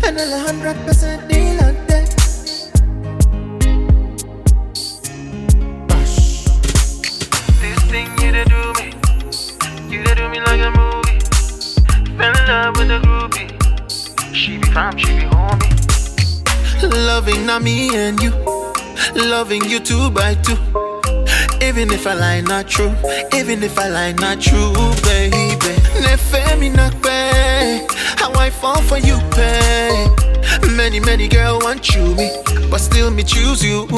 and I'll 100% deal on that. This thing you da do me, you da do me like a movie. Fell in love with a groupie. She be fam, she be homie. Loving not me and you, loving you 2 by 2. Even if I lie not true, even if I lie not true, baby. Nefe me not pay, how I fall for you, pay. Many girl want you me, but still me choose you.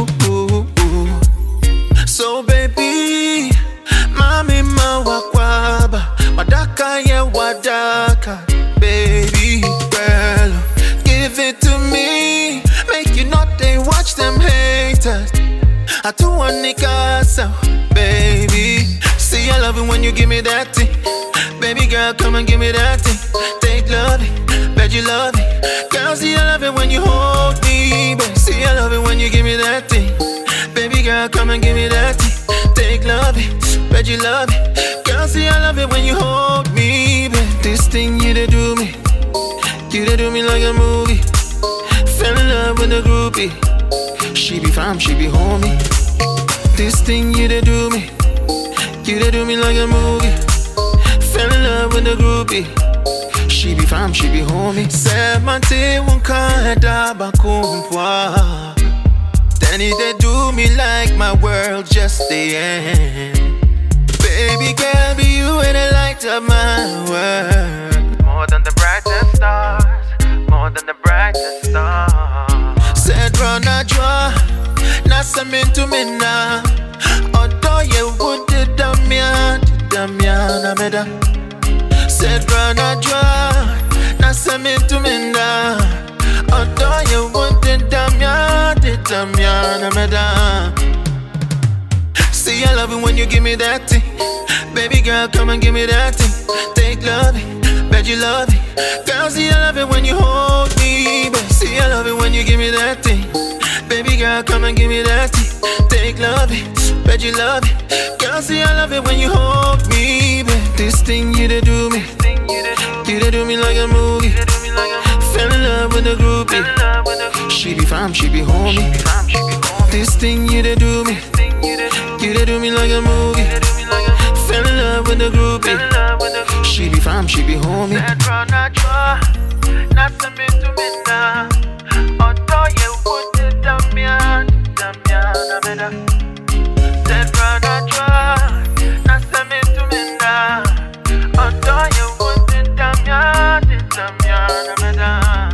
So baby, mami mawakwaba, wadaka ye wadaka, baby girl, give it to me, make you not they watch them haters. I do want niggas, baby. See, I love it when you give me that thing. Baby girl, come and give me that thing. Take love it, bet you love it. Girl, see, I love it when you hold me, baby. See, I love it when you give me that thing. Baby girl, come and give me that thing. Take love it, bet you love it. Girl, see, I love it when you hold me, baby. This thing you da do me, you da do me like a movie. Fell in love with a groupie. She be fam, she be homie. This thing you da do me, you da do me like a movie. Fell in love with a groupie. She be fam, she be homie. Say mante wonka edaba kumpwa. Then they do me like my world just the end. Baby girl, be you and the light of my world. More than the brightest stars, more than the brightest stars. Said run a draw, na samin to me na. Although you would Damian Ameda. Said run a draw, na samin to me na. Although you would Damian Ameda. See, I love it when you give me that thing. Baby girl, come and give me that thing. Take love it, bet you love it. Girl, see, I love it when you hold me, baby. See, I love it when you give me that thing. Baby girl, come and give me that thing. Take love it, bet you love it. Girl, see, I love it when you hold me, baby. This thing you da do me, you da do me like a movie. Fell in love with a groupie. She be fam, she be homie. This thing you da do me, you da do me like a movie. Fell in love with a groupie. She be fam, she be homie. Said run a draw, not submit to me now. Although you would Damian Ameda. Said run a draw, not submit to me now. Although you would Damian Ameda.